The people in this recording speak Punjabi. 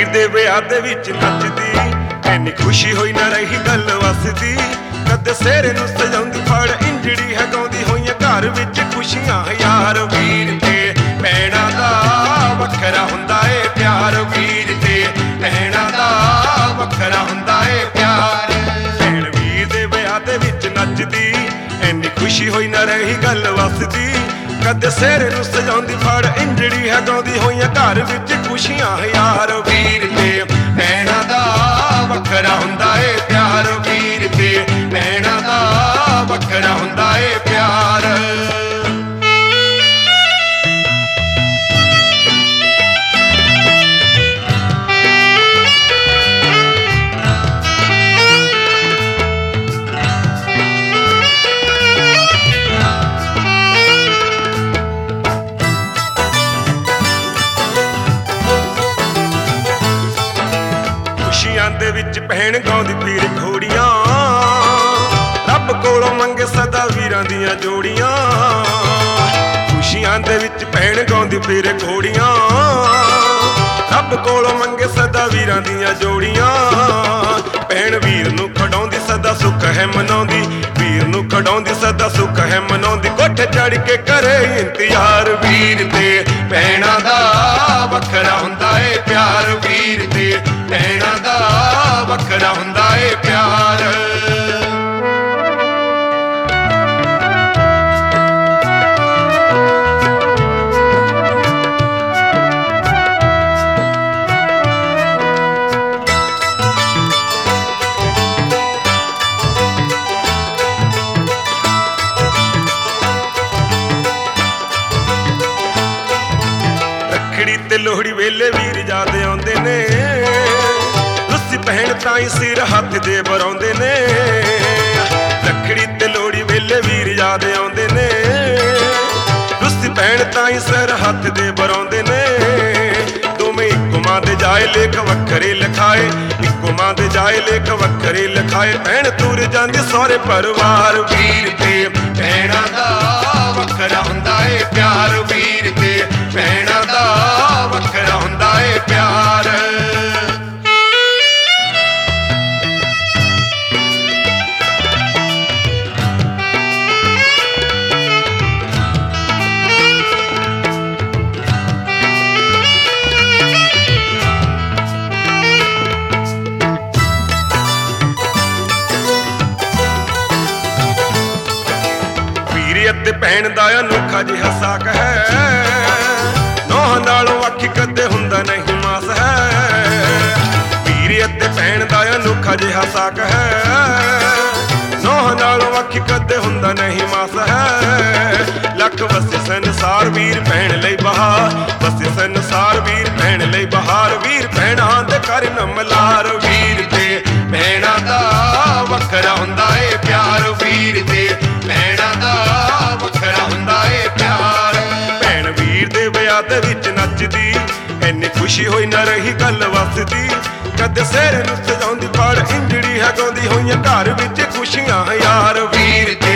ਦੇ ਵਿਆਹ ਦੇ ਵਿੱਚ ਨੱਚਦੀ, ਐਨੀ ਖੁਸ਼ੀ ਹੋਈ ਨਾ ਰਹੀ ਗੱਲ ਵਸਦੀ। ਕਦੇ ਸਿਰ ਨੂੰ ਸਜਾਉਂਦੀ ਫੜ ਇੰਜੜੀ ਹੈ, ਗਾਉਂਦੀ ਹੋਈਆਂ ਘਰ ਵਿੱਚ ਖੁਸ਼ੀਆਂ। ਯਾਰ ਵੀਰ ਤੇ ਭੈਣਾਂ ਦਾ ਵੱਖਰਾ ਹੁੰਦਾ ਏ ਪਿਆਰ, ਵੀਰ ਤੇ ਭੈਣਾਂ ਦਾ ਵੱਖਰਾ ਹੁੰਦਾ ਏ ਪਿਆਰ। ਭੈਣ ਵੀਰ ਦੇ ਵਿਆਹ ਦੇ ਵਿੱਚ ਨੱਚਦੀ, ਐਨੀ ਖੁਸ਼ੀ ਹੋਈ ਨਾ ਰਹੀ ਗੱਲ ਵਸਦੀ। ਕਦੇ ਸਿਰ ਨੂੰ ਸਜਾਉਂਦੀ ਫੜ ਇੰਜੜੀ ਹੈ, ਗਾਉਂਦੀ ਹੋਈਆਂ ਘਰ ਵਿੱਚ ਖੁਸ਼ੀਆਂ। ਯਾਰ ਵੀਰ ਤੇ ਭੈਣਾਂ ਦਾ ਵੱਖਰਾ ਹੁੰਦਾ ਏ ਪਿਆਰ, ਵੀਰ ਤੇ ਭੈਣਾਂ ਦਾ ਵੱਖਰਾ ਹੁੰਦਾ ਏ ਪਿਆਰ। ਖੁਸ਼ੀਆਂ ਦੇ ਵਿੱਚ ਭੈਣ ਗਾਉਂਦੀ ਪੀਰ ਘੋੜੀਆਂ, ਰੱਬ ਕੋਲੋਂ ਮੰਗੇ ਸਦਾ ਵੀਰਾਂ ਦੀਆਂ ਜੋੜੀਆਂ। ਖੁਸ਼ੀਆਂ ਦੇ ਵਿੱਚ ਭੈਣ ਗਾਉਂਦੀ ਪੀਰ ਘੋੜੀਆਂ, ਰੱਬ ਕੋਲੋਂ ਮੰਗੇ ਸਦਾ ਵੀਰਾਂ ਦੀਆਂ ਜੋੜੀਆਂ। ਭੈਣ ਵੀਰ ਨੂੰ ਖੜਾਉਂਦੀ ਸਦਾ ਸੁੱਖ ਹੈ ਮਨਾਉਂਦੀ, ਵੀਰ ਨੂੰ ਖੜਾਉਂਦੀ ਸਦਾ ਸੁੱਖ ਹੈ ਮਨਾਉਂਦੀ। ਕੋਠੇ ਚੜ ਕੇ ਕਰੇ ਇੰਤਜ਼ਾਰ, ਵੀਰ ਤੇ ਭੈਣਾਂ ਦਾ ਵੱਖਰਾ ਹੁੰਦਾ ਏ ਪਿਆਰ, ਵੀਰ ਤੇ ਭੈਣਾਂ ਦਾ ਵੱਖਰਾ ਹੁੰਦਾ ਏ ਪਿਆਰ। ਰੱਖੜੀ ਤੇ ਲੋਹੜੀ ਵੇਲੇ ਵੀਰ ਯਾਦ ਆਉਂਦੇ ਨੇ, ਰੁੱਸੀ ਭੈਣ ਤਾਈਂ ਸਿਰ ਹੱਥ ਦੇ ਬਰਾਉਂਦੇ ਨੇ। ਰੱਖੜੀ ਤੇ ਲੋਹੜੀ ਵੇਲੇ ਵੀਰ ਯਾਦ ਆਉਂਦੇ ਨੇ, ਰੁੱਸੀ ਭੈਣ ਤਾਈਂ ਸਿਰ ਹੱਥ ਦੇ ਬਰਾਉਂਦੇ ਨੇ। ਦੋਵੇਂ ਇੱਕੋ ਮਾਂ ਦੇ ਜਾਏ ਲੇਖ ਵੱਖਰੇ ਲਿਖਾਏ, ਇੱਕੋ ਮਾਂ ਦੇ ਜਾਏ ਲੇਖ ਵੱਖਰੇ ਲਿਖਾਏ। ਭੈਣ ਤੁਰ ਜਾਂਦੀ ਸਹੁਰੇ ਪਰਿਵਾਰ, ਵੀਰ ਤੇ ਭੈਣਾਂ ਦਾ ਵੱਖਰਾ ਹੁੰਦਾ ਏ ਪਿਆਰ, ਵੀਰ ਤੇ ਭੈਣਾਂ ਦਾ ਵੱਖਰਾ ਹੁੰਦਾ ਏ ਪਿਆਰ। ਵੀਰ ਅਤੇ ਭੈਣ ਦਾ ਅਨੋਖਾ ਜਿਹਾ ਸਾਕ ਹੈ, ਨੋਹਾਂ ਨਾਲੋਂ ਅੱਖੀ ਕਦੇ ਹੁੰਦਾ ਨਹੀਂ ਮਾਸ ਹੈ। ਵੀਰ ਅਤੇ ਭੈਣ ਦਾ ਅਨੋਖਾ ਜਿਹਾ ਸਾਕ ਹੈ, ਨੋਹਾਂ ਨਾਲੋਂ ਅੱਖੀ ਕਦੇ ਹੁੰਦਾ ਨਹੀਂ ਮਾਸ ਹੈ। ਲੱਖ ਵਸੇ ਸੰਸਾਰ ਵੀਰ ਭੈਣ ਲਈ ਬਹਾਰ, ਵਸੇ ਸੰਸਾਰ ਵੀਰ ਭੈਣ ਲਈ ਬਹਾਰ। ਵੀਰ ਭੈਣਾਂ ਦੇ ਕਰ ਨਮਲਾਰ, ਵੀਰ ਤੇ ਭੈਣਾਂ ਦਾ ਵੱਖਰਾ ਹੁੰਦਾ ਏ ਪਿਆਰ, ਵੀਰ ਤੇ ਭੈਣਾਂ ਦਾ ਵੱਖਰਾ ਹੁੰਦਾ ਏ ਪਿਆਰ। ਭੈਣ ਵੀਰ ਦੇ ਵਿਆਹ ਦੇ ਵਿੱਚ ਨੱਚਦੀ, ਐਨੀ ਖੁਸ਼ੀ ਹੋਈ ਨਾ ਰਹੀ ਗੱਲ ਵਸਦੀ। ਕਦੇ ਸਿਰ ਨੂੰ ਸਜਾਉਂਦੀ ਫੜ ਇੰਜੜੀ ਹੈ, ਗਾਉਂਦੀ ਹੋਈਆਂ ਘਰ ਵਿੱਚ ਖੁਸ਼ੀਆਂ। ਯਾਰ ਵੀਰ